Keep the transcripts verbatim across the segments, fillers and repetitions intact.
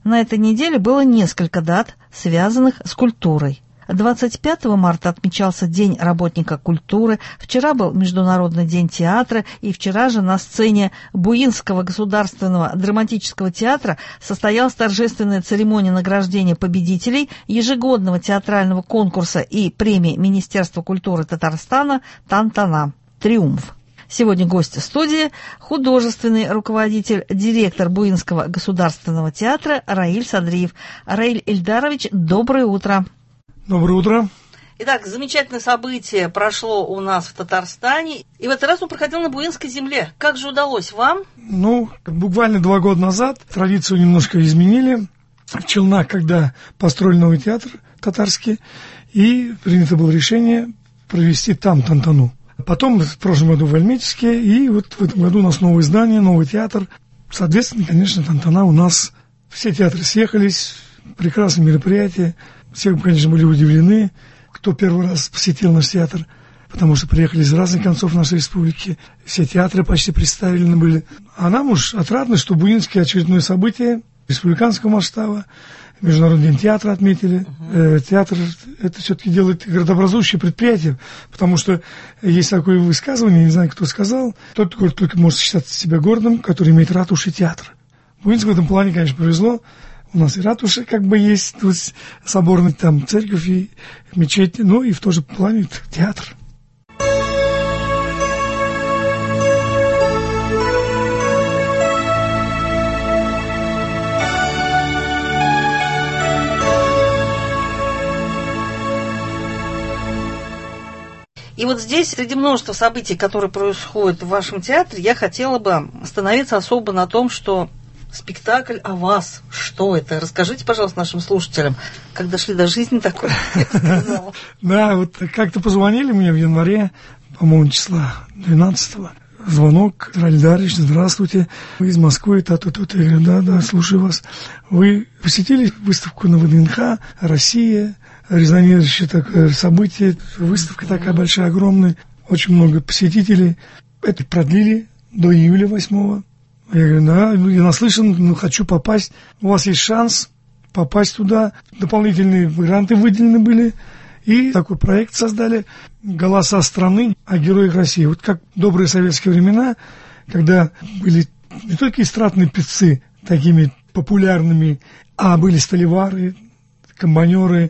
На этой неделе было несколько дат, связанных с культурой. двадцать пятого марта отмечался День работника культуры, вчера был Международный день театра, и вчера же на сцене Буинского государственного драматического театра состоялась торжественная церемония награждения победителей ежегодного театрального конкурса и премии Министерства культуры Татарстана «Тантана. Триумф». Сегодня гость студии – художественный руководитель, директор Буинского государственного театра Раиль Садриев. Раиль Ильдарович, доброе утро. Доброе утро. Итак, замечательное событие прошло у нас в Татарстане. И в этот раз он проходил на Буинской земле. Как же удалось вам? Ну, буквально два года назад традицию немножко изменили. В Челнах, когда построили новый театр татарский, и принято было решение провести там Тантану. Потом в прошлом году в Альметьевске, и вот в этом году у нас новое здание, новый театр. Соответственно, конечно, Тантана у нас... Все театры съехались, прекрасное мероприятие. Все, конечно, были удивлены, кто первый раз посетил наш театр, потому что приехали из разных концов нашей республики. Все театры почти представлены были. А нам уж отрадно, что Буинское очередное событие республиканского масштаба, Международный день театра отметили. Uh-huh. Театр – это все-таки делает городообразующее предприятие, потому что есть такое высказывание, не знаю, кто сказал, тот город только может считать себя городом, который имеет ратуши и театр. Буинску в этом плане, конечно, повезло. У нас и ратуша как бы есть, тут соборная там церковь и мечеть, ну и в том же плане театр. И вот здесь, среди множества событий, которые происходят в вашем театре, я хотела бы остановиться особо на том, что спектакль о вас. Что это? Расскажите, пожалуйста, нашим слушателям, как дошли до жизни такой. Да, вот как-то позвонили мне в январе, по-моему, числа двенадцатого. Звонок: Раиль Ильдарович, здравствуйте, вы из Москвы, та-та-та-та. Я говорю: да, да, слушаю вас. Вы посетили выставку на ВДНХ «Россия», резонирующее такое событие, выставка такая большая, огромная, очень много посетителей. Это продлили до июля восьмого. Я говорю: да, я наслышан, ну, хочу попасть. У вас есть шанс попасть туда. Дополнительные гранты выделены были. И такой проект создали «Голоса страны о героях России». Вот как в добрые советские времена, когда были не только эстрадные певцы такими популярными, а были столевары, комбайнеры,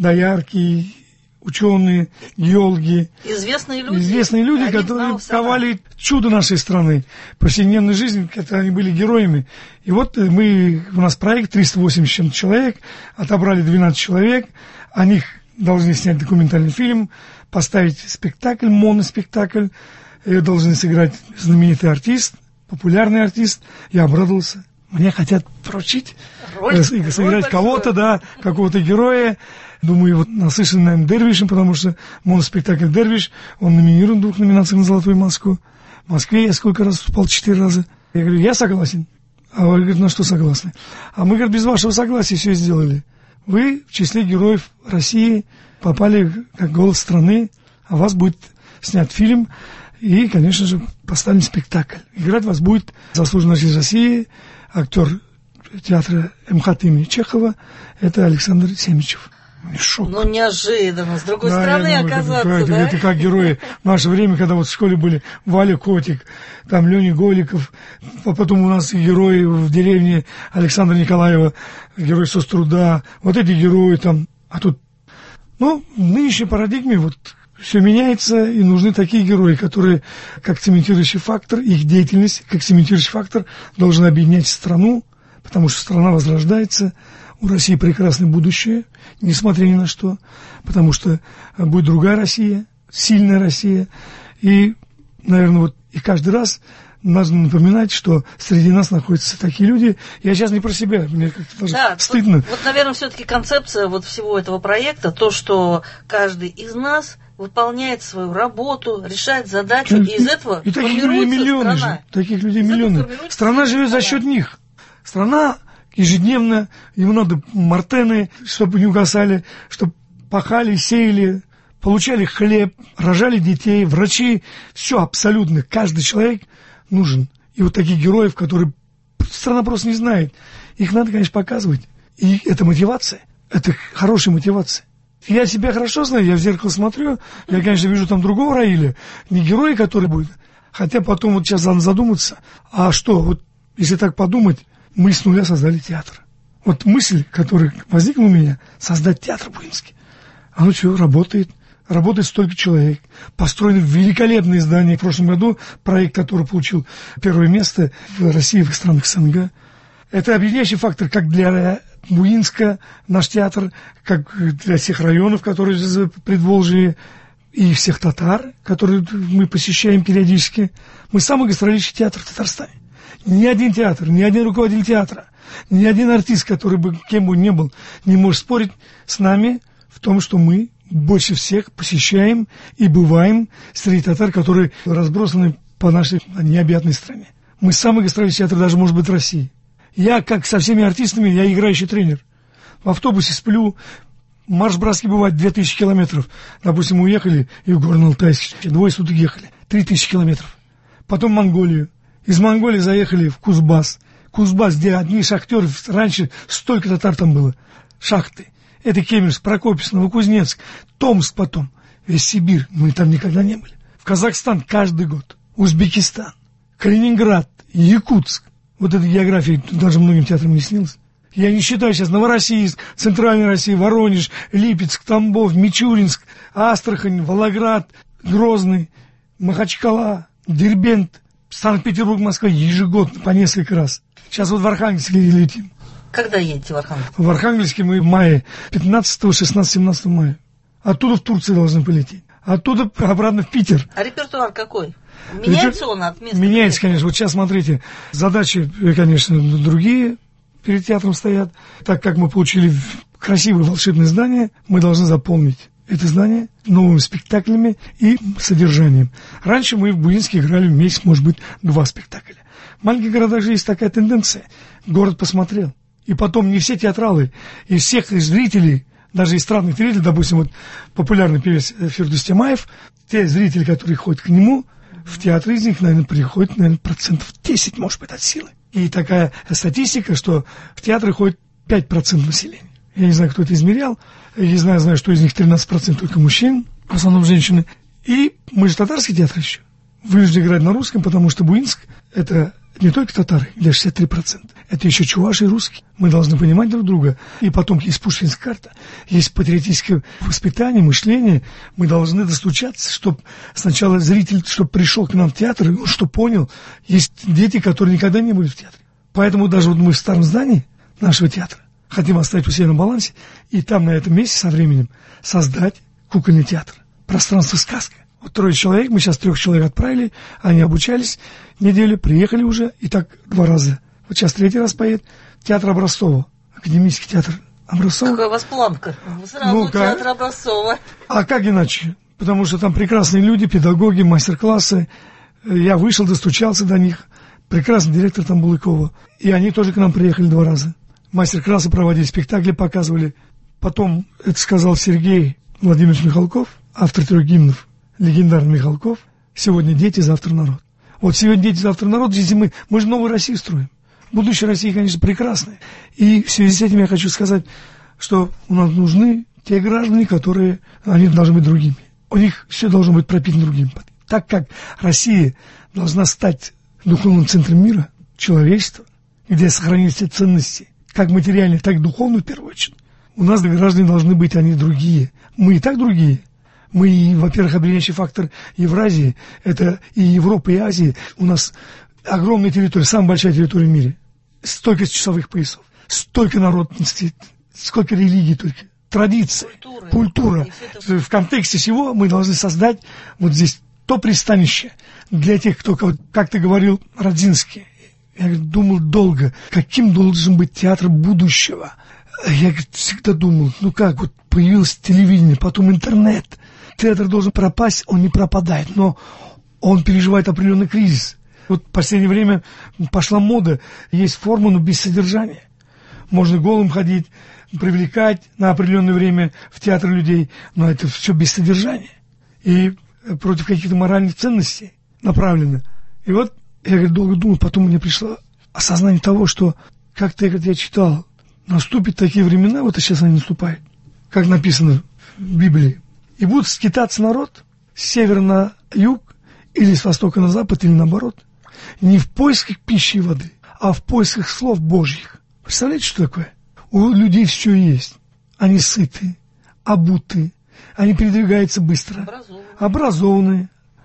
доярки, ученые, геологи. Известные люди. Известные люди, Один которые ковали чудо нашей страны. В повседневной жизни, когда они были героями. И вот мы, у нас проект триста восемьдесят человек, отобрали двенадцать человек, о них должны снять документальный фильм, поставить спектакль, моноспектакль, ее должны сыграть знаменитый артист, популярный артист. Я обрадовался. Мне хотят поручить, роль, сыграть роль кого-то, да, какого-то героя. Думаю, вот наслышан, наверное, Дервишем, потому что моноспектакль «Дервиш», он номинирован в двух номинациях на «Золотую маску». В Москве я сколько раз выступал? Четыре раза. Я говорю: я согласен. А вы, говорит, на что согласны? А мы, говорит, без вашего согласия все сделали. Вы в числе героев России попали как голос страны, а вас будет снят фильм и, конечно же, поставлен спектакль. Играть вас будет заслуженный артист России, актер театра МХАТ имени Чехова, это Александр Семичев. Шок. Ну, неожиданно. С другой да, стороны думаю, оказаться, это, да? Это, это как герои в наше время, когда вот в школе были Валя Котик, там Леня Голиков, а потом у нас и герои в деревне Александра Николаева, герой соцтруда, вот эти герои там. А тут, ну, в нынешней парадигме вот все меняется, и нужны такие герои, которые, как цементирующий фактор, их деятельность, как цементирующий фактор, должен объединять страну, потому что страна возрождается. У России прекрасное будущее, несмотря ни на что, потому что будет другая Россия, сильная Россия. И, наверное, вот и каждый раз нужно напоминать, что среди нас находятся такие люди. Я сейчас не про себя, мне как-то даже да, стыдно. Вот, вот, наверное, все-таки концепция вот всего этого проекта, то, что каждый из нас выполняет свою работу, решает задачу, и, и из этого и таких людей миллионы страна. Же, таких людей из миллионы. Страна живет за счет них. Страна ежедневно, ему надо мартены, чтобы не угасали, чтобы пахали, сеяли, получали хлеб, рожали детей, врачи, все абсолютно, каждый человек нужен. И вот таких героев, которые страна просто не знает. Их надо, конечно, показывать. И это мотивация. Это хорошая мотивация. Я себя хорошо знаю, я в зеркало смотрю, я, конечно, вижу там другого Раиля, не героя, который будет. Хотя потом вот сейчас надо задуматься, а что, вот если так подумать, мы с нуля создали театр. Вот мысль, которая возникла у меня, создать театр буинский. Оно что, работает. Работает столько человек. Построено великолепное здание. В прошлом году проект, который получил первое место в России, в их странах СНГ. Это объединяющий фактор как для Буинска, наш театр, как для всех районов, которые в Предволжье, и всех татар, которые мы посещаем периодически. Мы самый гастролирующий театр в Татарстане. Ни один театр, ни один руководитель театра, ни один артист, который бы кем бы ни был, не может спорить с нами в том, что мы больше всех посещаем и бываем среди татар, которые разбросаны по нашей необъятной стране. Мы самый гастролирующий театр, даже, может быть, в России. Я, как со всеми артистами, я играющий тренер. В автобусе сплю, марш-броски бывает две тысячи километров. Допустим, мы уехали и в Горно-Алтайск, двое суток ехали, три тысячи километров. Потом в Монголию. Из Монголии заехали в Кузбасс. Кузбасс, где одни шахтеры, раньше столько татар там было, шахты. Это Кемеровск, Прокопьевск, Новокузнецк, Томск потом, весь Сибирь, мы там никогда не были. В Казахстан каждый год, Узбекистан, Калининград, Якутск. Вот эта география даже многим театрам не снилась. Я не считаю сейчас Новороссийск, Центральная Россия, Воронеж, Липецк, Тамбов, Мичуринск, Астрахань, Волгоград, Грозный, Махачкала, Дербент, Санкт-Петербург, Москва ежегодно по несколько раз. Сейчас вот в Архангельске летим. Когда едете в Архангельск? В Архангельске мы в мае, пятнадцатого, шестнадцатого, семнадцатого мая. Оттуда в Турцию должны полететь. Оттуда обратно в Питер. А репертуар какой? Меняется он от места? Меняется, конечно. Вот сейчас, смотрите, задачи, конечно, другие перед театром стоят. Так как мы получили красивое волшебное здание, мы должны заполнить это здание новыми спектаклями и содержанием. Раньше мы в Буинске играли в месяц, может быть, два спектакля. В маленьких городах же есть такая тенденция. Город посмотрел. И потом не все театралы, из всех зрителей, даже эстрадных зрителей, допустим, вот популярный певец Фирдус Тямаев, те зрители, которые ходят к нему, в театр из них, наверное, приходит, наверное, процентов десять, может быть, от силы. И такая статистика, что в театры ходит пять процентов населения. Я не знаю, кто это измерял. Я не знаю, знаю, что из них тринадцать процентов только мужчин, в основном женщины. И мы же татарский театр еще. Вынуждены играть на русском, потому что Буинск – это не только татары, где шестьдесят три процента. Это еще чуваши и русские. Мы должны понимать друг друга. И потом есть пушкинская карта, есть патриотическое воспитание, мышление. Мы должны достучаться, чтобы сначала зритель, чтобы пришел к нам в театр, и чтобы понял, есть дети, которые никогда не были в театре. Поэтому даже вот мы в старом здании нашего театра хотим оставить у себя на балансе, и там на этом месте со временем создать кукольный театр. Пространство сказка. Вот трое человек, мы сейчас трех человек отправили, они обучались неделю, приехали уже, и так два раза. Вот сейчас третий раз поедет театр Образцова, академический театр Образцова. Какая у вас планка? Сразу ну, театр Образцова. А как иначе? Потому что там прекрасные люди, педагоги, мастер-классы. Я вышел, достучался до них. Прекрасный директор там Булыкова. И они тоже к нам приехали два раза. Мастер-классы проводили, спектакли показывали. Потом, это сказал Сергей Владимирович Михалков, автор трех гимнов, легендарный Михалков. Сегодня дети, завтра народ. Вот сегодня дети, завтра народ. Здесь мы, мы же новую Россию строим. Будущее России, конечно, прекрасное. И в связи с этим я хочу сказать, что у нас нужны те граждане, которые, они должны быть другими. У них все должно быть пропитано другим. Так как Россия должна стать духовным центром мира, человечества, где сохранились все ценности, как материальные, так и духовные в первую очередь. У нас граждане должны быть, они другие. Мы и так другие. Мы, во-первых, объединяющий фактор Евразии, это и Европа, и Азия. У нас огромная территория, самая большая территория в мире. Столько часовых поясов, столько народностей, сколько религий только, традиций, культура. культура. В контексте всего мы должны создать вот здесь то пристанище для тех, кто, как ты говорил, Родзинский. Я думал долго, каким должен быть театр будущего. Я всегда думал, ну как, вот появилось телевидение, потом интернет. Театр должен пропасть, он не пропадает, но он переживает определенный кризис. Вот в последнее время пошла мода, есть форма, но без содержания. Можно голым ходить, привлекать на определенное время в театр людей, но это все без содержания. И против каких-то моральных ценностей направлено. И вот я говорю, долго думал, потом мне пришла осознание того, что, как-то как я читал, наступят такие времена, вот и сейчас они наступают, как написано в Библии, и будут скитаться народ с севера на юг, или с востока на запад, или наоборот, не в поисках пищи и воды, а в поисках слов Божьих. Представляете, что такое? У людей все есть. Они сыты, обуты, они передвигаются быстро, образованные. образованные.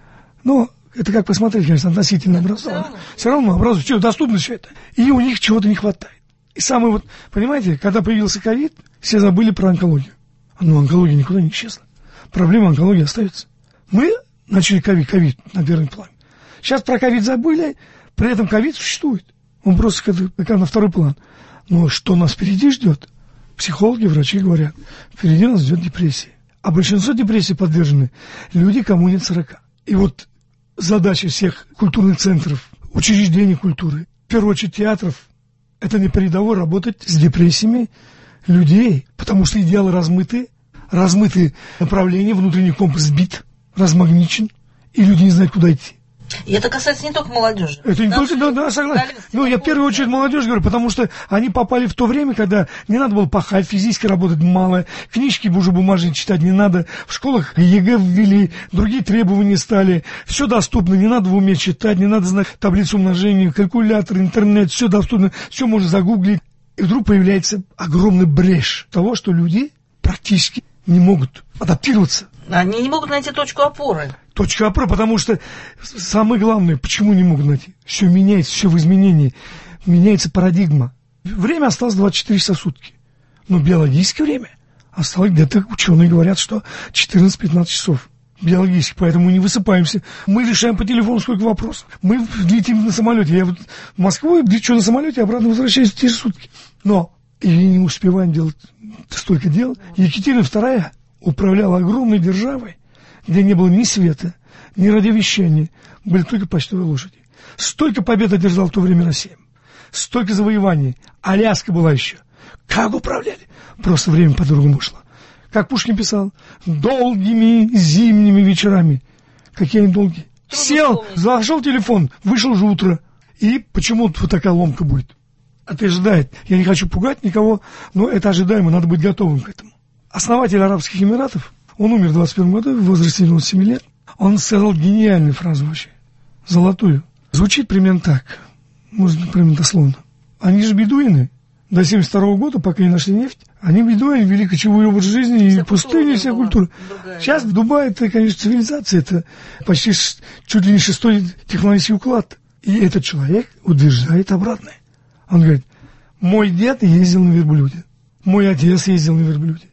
Но это как посмотреть, конечно, относительно образованные. Все равно образованные, что доступно все это. И у них чего-то не хватает. И самое вот, понимаете, когда появился ковид, все забыли про онкологию. Но онкология никуда не исчезла. Проблема онкологии остается. Мы начали ковид, ковид на первый план. Сейчас про ковид забыли, при этом ковид существует. Он просто как на второй план. Но что нас впереди ждет? Психологи, врачи говорят, впереди нас ждет депрессия. А большинство депрессий подвержены люди, кому нет сорока. И вот задача всех культурных центров, учреждений культуры, в первую очередь театров, это на передовой работать с депрессиями людей, потому что идеалы размыты, размыты направления, внутренний компас сбит, размагничен, и люди не знают, куда идти. И это касается не только молодежи. Это не только, да, да, согласен. Ну, я в первую очередь молодежь говорю, потому что они попали в то время, когда не надо было пахать, физически работать мало, книжки уже бумажные читать не надо, в школах ЕГЭ ввели, другие требования стали, все доступно, не надо в уме читать, не надо знать таблицу умножения, калькулятор, интернет, все доступно, все можно загуглить. И вдруг появляется огромный брешь того, что люди практически не могут адаптироваться. Они не могут найти точку опоры. Точка опоры, потому что самое главное, почему не могут найти? Все меняется, все в изменении. Меняется парадигма. Время осталось двадцать четыре часа в сутки. Но биологическое время осталось где-то, ученые говорят, что четырнадцать-пятнадцать часов. Биологически, поэтому мы не высыпаемся. Мы решаем по телефону сколько вопросов. Мы летим на самолете. Я вот в Москву лечу на самолете, обратно возвращаюсь в те же сутки. Но и не успеваем делать столько дел. Екатерина вторая управляла огромной державой, где не было ни света, ни радиовещания, были только почтовые лошади. Столько побед одержала в то время Россия, столько завоеваний. Аляска была еще. Как управляли? Просто время по-другому шло. Как Пушкин писал, долгими зимними вечерами. Какие они долгие. Трудно Сел, вспомнить. Зашел телефон, вышел же утро. И почему-то вот такая ломка будет. Это ожидает. Я не хочу пугать никого, но это ожидаемо, надо быть готовым к этому. Основатель Арабских Эмиратов, он умер в двадцать первом году, в возрасте девяноста семи лет. Он сказал гениальную фразу вообще, золотую. Звучит примерно так, может быть, примерно дословно. Они же бедуины. До семьдесят второго года, пока не нашли нефть, они бедуины, вели кочевой образ жизни, вся и пустыни, вся культура. Другая, Сейчас да. в Дубае это, конечно, цивилизация, это почти чуть ли не шестой технологический уклад. И этот человек утверждает обратное. Он говорит, мой дед ездил на верблюде, мой отец ездил на верблюде.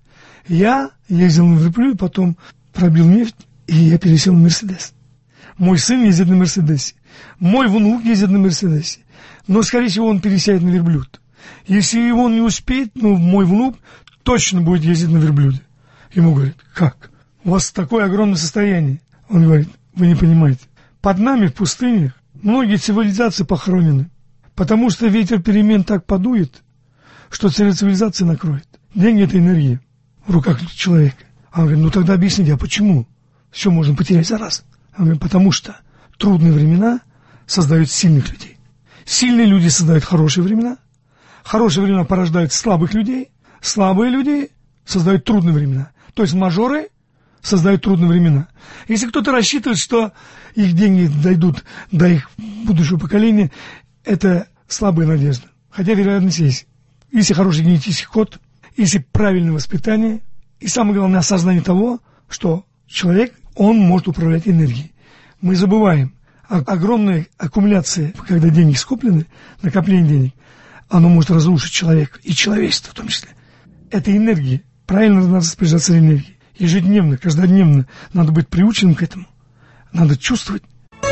Я ездил на верблюде, потом пробил нефть, и я пересел на Мерседес. Мой сын ездит на Мерседесе. Мой внук ездит на Мерседесе. Но, скорее всего, он пересядет на верблюд. Если он не успеет, ну, мой внук точно будет ездить на верблюде. Ему говорят, как? У вас такое огромное состояние. Он говорит, вы не понимаете. Под нами в пустынях многие цивилизации похоронены. Потому что ветер перемен так подует, что целая цивилизация накроет. Деньги – это энергия в руках человека. А он говорит, ну тогда объясните, а почему? Все можно потерять за раз. Он говорит, потому что трудные времена создают сильных людей. Сильные люди создают хорошие времена. Хорошие времена порождают слабых людей. Слабые люди создают трудные времена. То есть мажоры создают трудные времена. Если кто-то рассчитывает, что их деньги дойдут до их будущего поколения, это слабая надежда. Хотя вероятность есть. Если хороший генетический код, если правильное воспитание, и самое главное осознание того, что человек, он может управлять энергией. Мы забываем, огромная аккумуляция, когда деньги скоплены, накопление денег, оно может разрушить человека, и человечество в том числе. Это энергия. Правильно надо распоряжаться энергией. Ежедневно, каждодневно надо быть приученным к этому. Надо чувствовать.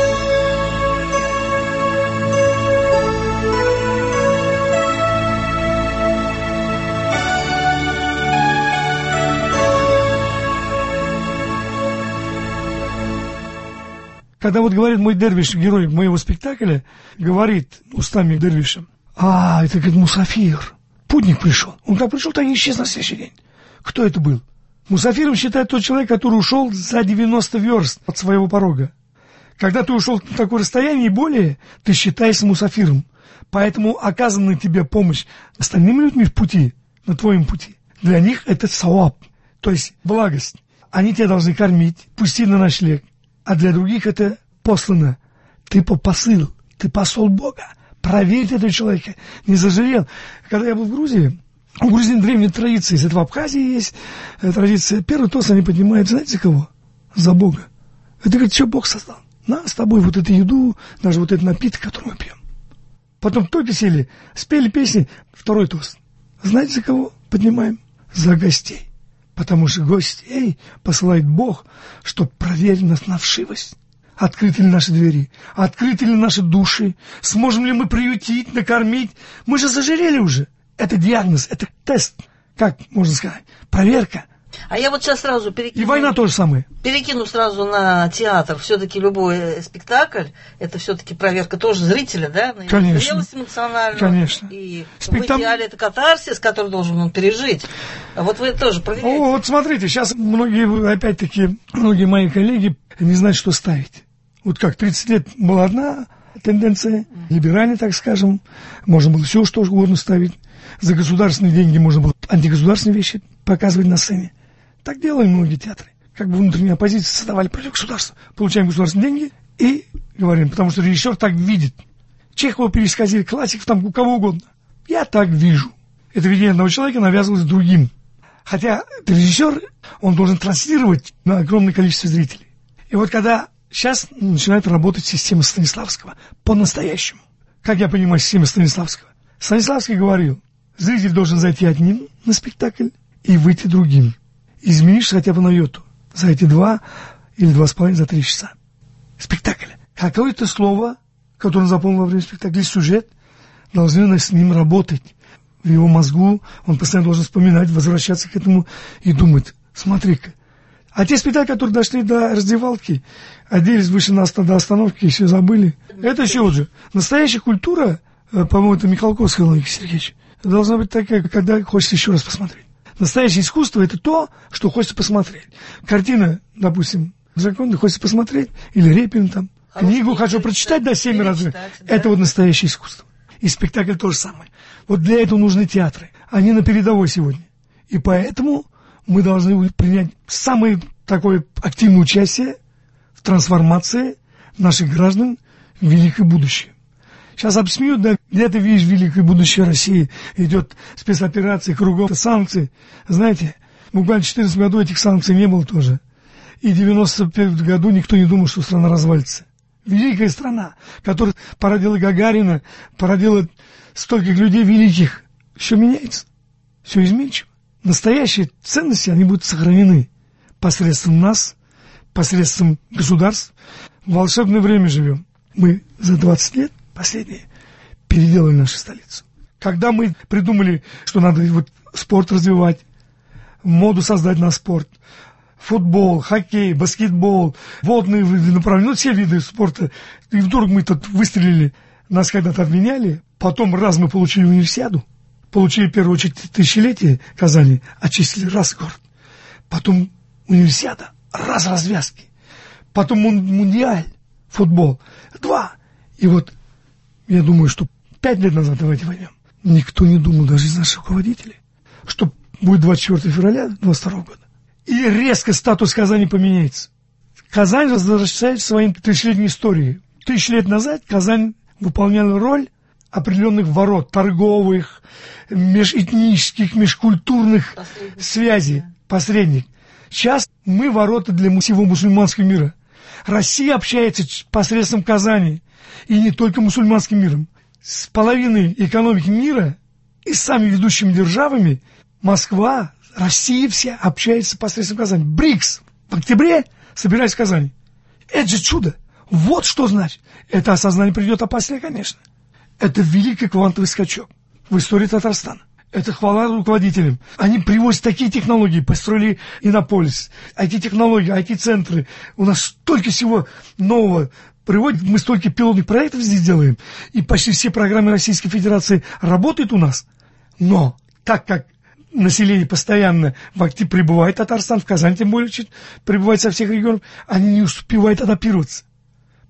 Когда вот говорит мой дервиш, герой моего спектакля, говорит устами дервиша, а, это, говорит, Мусафир. Путник пришел. Он как пришел, так и исчез на следующий день. Кто это был? Мусафиром считает тот человек, который ушел за девяносто верст от своего порога. Когда ты ушел на такое расстояние и более, ты считаешься мусафиром. Поэтому оказанная тебе помощь остальным людьми в пути, на твоем пути, для них это саваб, то есть благость. Они тебя должны кормить, пустить на ночлег. А для других это послано. Ты посыл, ты посол Бога. Проверь этого человека. Не зажалел. Когда я был в Грузии, у грузин древняя традиция есть. Это в Абхазии есть традиция. Первый тост они поднимают, знаете, за кого? За Бога. Это говорит, что Бог создал? На, с тобой вот эту еду, даже вот этот напиток, который мы пьем. Потом только сели, спели песни, второй тост. Знаете, за кого поднимаем? За гостей. Потому что гостей посылает Бог, чтобы проверить нас на вшивость. Открыты ли наши двери? Открыты ли наши души? Сможем ли мы приютить, накормить? Мы же зажирели уже. Это диагноз, это тест. Как можно сказать? Проверка. А я вот сейчас сразу перекину... И война то же самое. Перекину сразу на театр. Все-таки любой спектакль, это все-таки проверка тоже зрителя, да? На Конечно. Зрелость эмоциональную. Конечно. И Спектак... в идеале это катарсис, который должен он пережить. А вот вы тоже проверяете. О, вот смотрите, сейчас многие, опять-таки, многие мои коллеги не знают, что ставить. Вот как, тридцать лет была одна тенденция, либеральная, так скажем. Можно было все, что угодно ставить. За государственные деньги можно было антигосударственные вещи показывать на сцене. Так делали многие театры. Как бы внутреннюю оппозицию создавали против государства. Получаем государственные деньги и говорим, потому что режиссер так видит. Чехова пересказали, классиков там у кого угодно. Я так вижу. Это видение одного человека навязывалось другим. Хотя режиссер, он должен транслировать на огромное количество зрителей. И вот когда сейчас начинает работать система Станиславского по-настоящему. Как я понимаю систему Станиславского? Станиславский говорил, зритель должен зайти одним на спектакль и выйти другим. Изменишь хотя бы на йоту за эти два или два с половиной, за три часа. Спектакль. Какое-то слово, которое он запомнил во время спектакля, сюжет, должны с ним работать. В его мозгу он постоянно должен вспоминать, возвращаться к этому и думать, смотри-ка. А те спектакли, которые дошли до раздевалки, оделись выше нас до остановки и все забыли, это еще вот же. Настоящая культура, по-моему, это Михалковский Владимир Сергеевич, должна быть такая, когда хочется еще раз посмотреть. Настоящее искусство – это то, что хочется посмотреть. Картина, допустим, Джаконда хочется посмотреть, или Репин там. Хороший, книгу хочу прочитать до семь раз. Да? Это вот настоящее искусство. И спектакль то же самое. Вот для этого нужны театры. Они на передовой сегодня. И поэтому мы должны принять самое такое активное участие в трансформации наших граждан в великое будущее. Сейчас обсмеют, да, где ты видишь великое будущее России, идет спецоперации, кругом санкции. Знаете, буквально в четырнадцатом году этих санкций не было тоже. И в девяносто первом году никто не думал, что страна развалится. Великая страна, которая породила Гагарина, породила стольких людей великих, все меняется, все изменчиво. Настоящие ценности, они будут сохранены посредством нас, посредством государств. В волшебное время живем. Мы за двадцать лет последние переделали нашу столицу. Когда мы придумали, что надо вот спорт развивать, моду создать на спорт, футбол, хоккей, баскетбол, водные виды направления, ну, все виды спорта, и вдруг мы тут выстрелили, нас когда-то отменяли, потом раз мы получили универсиаду, получили в первую очередь тысячелетие Казани, очистили раз город, потом универсиада, раз развязки, потом мундиаль, футбол, два, и вот я думаю, что пять лет назад давайте возьмем. Никто не думал, даже из наших руководителей, что будет двадцать четвёртого февраля двадцать второго года. И резко статус Казани поменяется. Казань возвращается к своей тысячелетней истории. Тысячу лет назад Казань выполняла роль определенных ворот, торговых, межэтнических, межкультурных посредник. связей, посредник. Сейчас мы ворота для всего мусульманского мира. Россия общается посредством Казани. И не только мусульманским миром. С половиной экономики мира и с самыми ведущими державами Москва, Россия вся общается посредством Казани. БРИКС в октябре собирается в Казани. Это же чудо. Вот что значит. Это осознание придет опаснее, конечно. Это великий квантовый скачок в истории Татарстана. Это хвала руководителям. Они привозят такие технологии, построили Иннополис, ай ти-технологии, ай ти-центры. У нас столько всего нового приводит, мы столько пилотных проектов здесь делаем, и почти все программы Российской Федерации работают у нас. Но так как население постоянно в активе прибывает, Татарстан, в Казани тем более прибывает со всех регионов, они не успевают адаптироваться.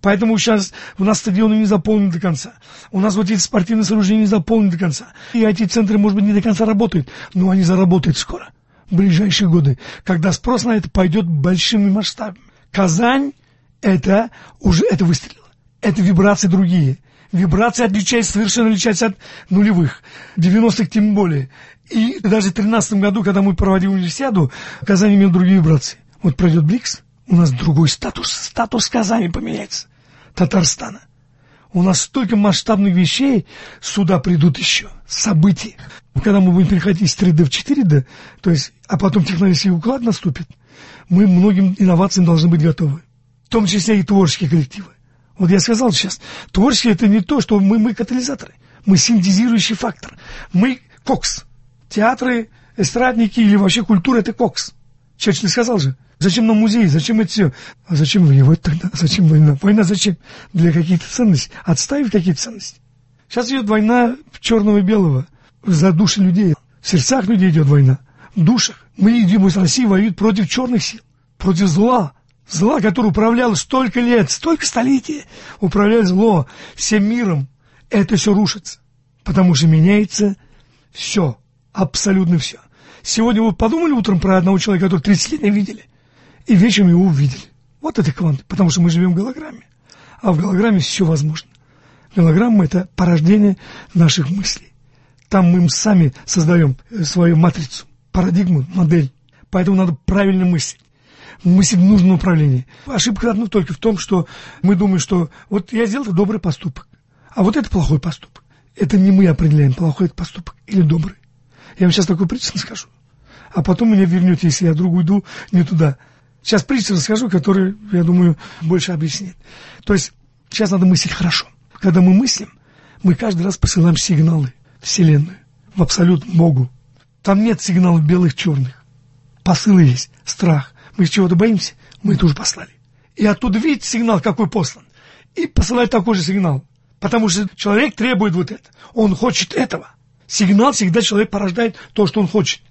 Поэтому сейчас у нас стадионы не заполнены до конца. У нас вот эти спортивные сооружения не заполнены до конца. И эти центры, может быть, не до конца работают, но они заработают скоро, в ближайшие годы, когда спрос на это пойдет большими масштабами. Казань, это уже это выстрелило. Это вибрации другие. Вибрации отличаются, совершенно отличаются от нулевых. девяностых тем более. И даже в тринадцатом году, когда мы проводили универсиаду, Казань имел другие вибрации. Вот пройдет БРИКС, у нас другой статус. Статус Казани поменяется. Татарстана. У нас столько масштабных вещей, сюда придут еще события. Когда мы будем переходить из три дэ в четыре дэ, то есть, а потом технологический уклад наступит, мы многим инновациям должны быть готовы. В том числе и творческие коллективы. Вот я сказал сейчас, творческие — это не то, что мы, мы катализаторы. Мы синтезирующий фактор. Мы кокс. Театры, эстрадники или вообще культура — это кокс. Черчилль сказал же, зачем нам музей, зачем это все? А зачем воевать тогда? Зачем война? Война зачем? Для каких-то ценностей. Отставить какие-то ценности. Сейчас идет война черного и белого. За души людей. В сердцах людей идет война. В душах. Мы идем из России, воюют против черных сил. Против зла. Зла, которое управляло столько лет, столько столетий. Управляет зло всем миром. Это все рушится. Потому что меняется все. Абсолютно все. Сегодня вы подумали утром про одного человека, который тридцать лет не видели? И вечером его увидели. Вот это квант, потому что мы живем в голограмме. А в голограмме все возможно. Голограмма — это порождение наших мыслей. Там мы сами создаем свою матрицу, парадигму, модель. Поэтому надо правильно мыслить. Мыслить в нужном направлении. Ошибка одна только в том, что мы думаем, что вот я сделал добрый поступок, а вот это плохой поступок. Это не мы определяем, плохой это поступок или добрый. Я вам сейчас такую притчу расскажу. А потом меня вернете, если я вдруг уйду не туда. Сейчас притчу расскажу, которая, я думаю, больше объяснит. То есть сейчас надо мыслить хорошо. Когда мы мыслим, мы каждый раз посылаем сигналы в Вселенную, в абсолют Богу. Там нет сигналов белых-черных. Посылы есть, страх. Мы чего-то боимся, мы это уже послали. И оттуда видите сигнал, какой послан. И посылать такой же сигнал. Потому что человек требует вот это. Он хочет этого. Сигнал всегда человек порождает то, что он хочет.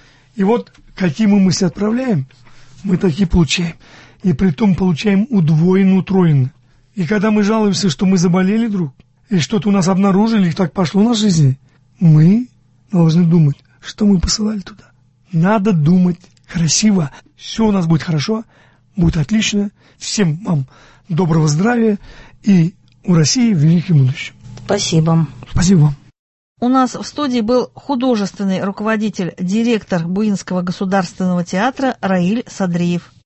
И вот какие мы мысли отправляем, мы такие получаем. И при том получаем удвоенно, утроенно. И когда мы жалуемся, что мы заболели, друг, или что-то у нас обнаружили, и так пошло в нашей жизни, мы должны думать, что мы посылали туда. Надо думать красиво. Все у нас будет хорошо, будет отлично. Всем вам доброго здравия и у России великое будущее. Спасибо. Спасибо вам. У нас в студии был художественный руководитель, директор Буинского государственного театра Раиль Садриев.